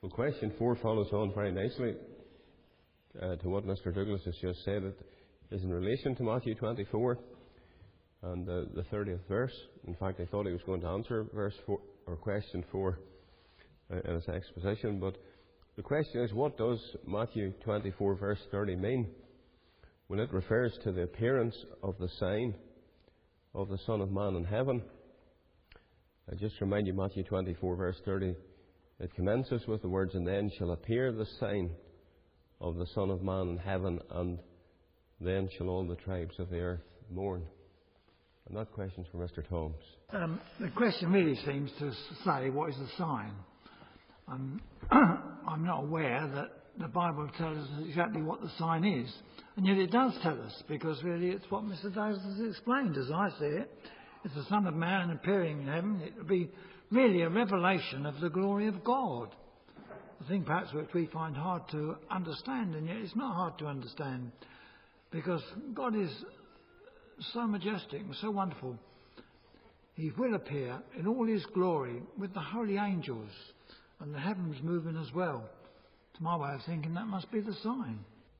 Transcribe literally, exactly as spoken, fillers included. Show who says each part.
Speaker 1: Well, question four follows on very nicely uh, to what Mister Douglas has just said. It is in relation to Matthew twenty-four and uh, the thirtieth verse. In fact, I thought he was going to answer verse four, or question four uh, in his exposition. But the question is, what does Matthew twenty-four verse thirty mean when it refers to the appearance of the sign of the Son of Man in heaven? I just remind you, Matthew twenty-four verse thirty, it commences with the words, "And then shall appear the sign of the Son of Man in heaven, and then shall all the tribes of the earth mourn." And that question's for Mister Tomes.
Speaker 2: Um, the question really seems to say, what is the sign? Um, I'm not aware that the Bible tells us exactly what the sign is. And yet it does tell us, because really it's what Mister Douglas has explained, as I see it. It's the Son of Man appearing in heaven. It would be really a revelation of the glory of God. A thing perhaps which we find hard to understand, and yet it's not hard to understand, because God is so majestic and so wonderful. He will appear in all his glory with the holy angels and the heavens moving as well. To my way of thinking, that must be the sign.